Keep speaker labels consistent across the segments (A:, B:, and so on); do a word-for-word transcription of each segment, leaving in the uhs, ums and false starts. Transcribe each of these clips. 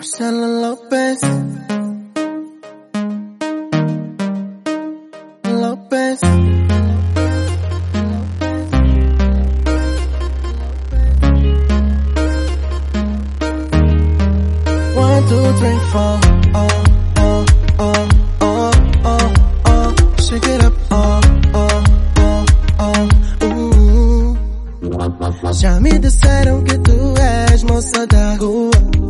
A: Marcelo Lopez. Lopez. One, two, three, four. Oh, oh, oh, oh, oh, oh. Shake it up. Oh, oh, oh, oh, uh. Já me disseram que tu és moça da rua.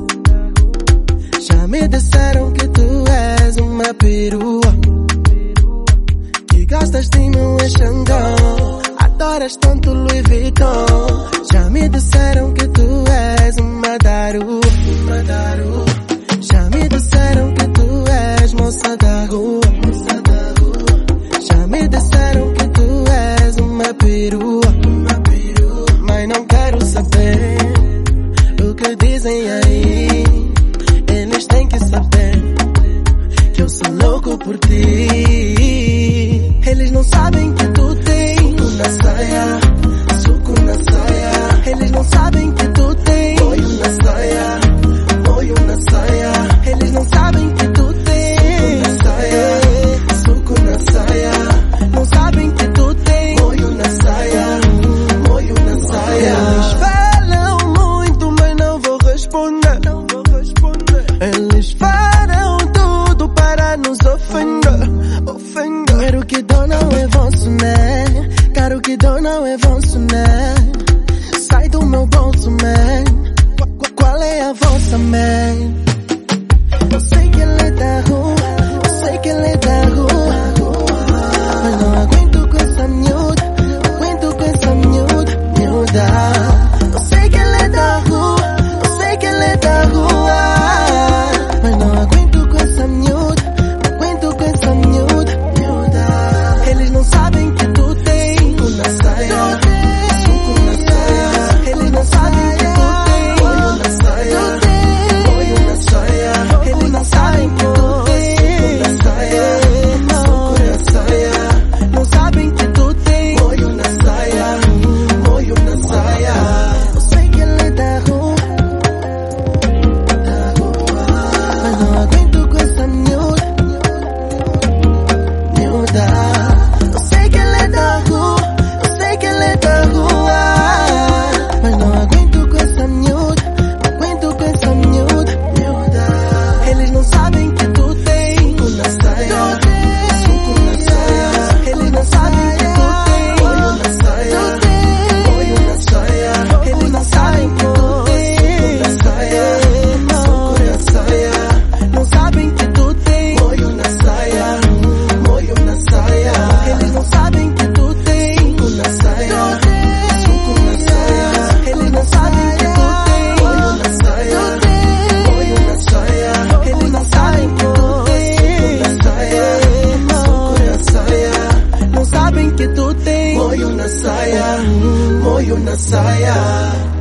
A: Já me disseram que tu és uma perua, que gostas de mim em Xandão, adoras tanto Louis Vuitton. Já me disseram que tu és uma daru, uma daru. Já me disseram que tu és moça da rua, moça da rua. Já me disseram que tu és uma perua, uma perua. Mas não quero saber o que dizem aí. Eles têm que saber que eu sou louco por ti. Eles não sabem que tu tens suco na saia, suco na saia. Eles não sabem que tu tens molho na saia, molho na saia. Eles não sabem que tu tens suco na saia, suco na saia. Não sabem que tu tens molho na saia, molho na saia. Eles falam muito, mas não vou responder. Não vou responder. Eles farão tudo para nos ofender, ofender. Quero que dou não é vosso, né? Quero que dou não é vosso, né? Sai do meu bolso, man. Qu qual é a vossa, man? Eu sei que ele é da rua, eu sei que ele é da rua, mas não aguento com essa miúda, aguento com essa miúda, miúda. Eu sei que ele é da rua, eu sei que ele é da rua, mas não aguento com essa miúda, aguento com essa miúda, miúda. Eles não sabem que tu tens suco na saia, suco na saia. Eles não sabem que tu tens molho na saia, molho na saia. Eles não sabem que tu tens suco na saia, suco na saia. Não sabem que tu tens molho na saia, molho na saia. Eu sei que ele é da rua, da rua, mas não aguento com essa miúda, miúda. Eu sei que ele é da rua, eu sei que ele é da rua, mas não aguento com essa miúda, aguento com essa miúda, miúda. Eles não sabem que tu tens suco na saia, suco na saia. Eles não sabem que tu tens molho na saia, molho na saia. Eles não sabem que tu tens suco na saia, suco na saia. Não sabem que tu tens molho na saia, molho na saia. Eles não sabem que tu tens suco na saia, suco na saia. Eles não sabem que tu tens molho na saia, molho na saia. Eles não sabem que tu tens suco na saia, suco na saia. Não sabem que tu tens molho na saia, molho na saia.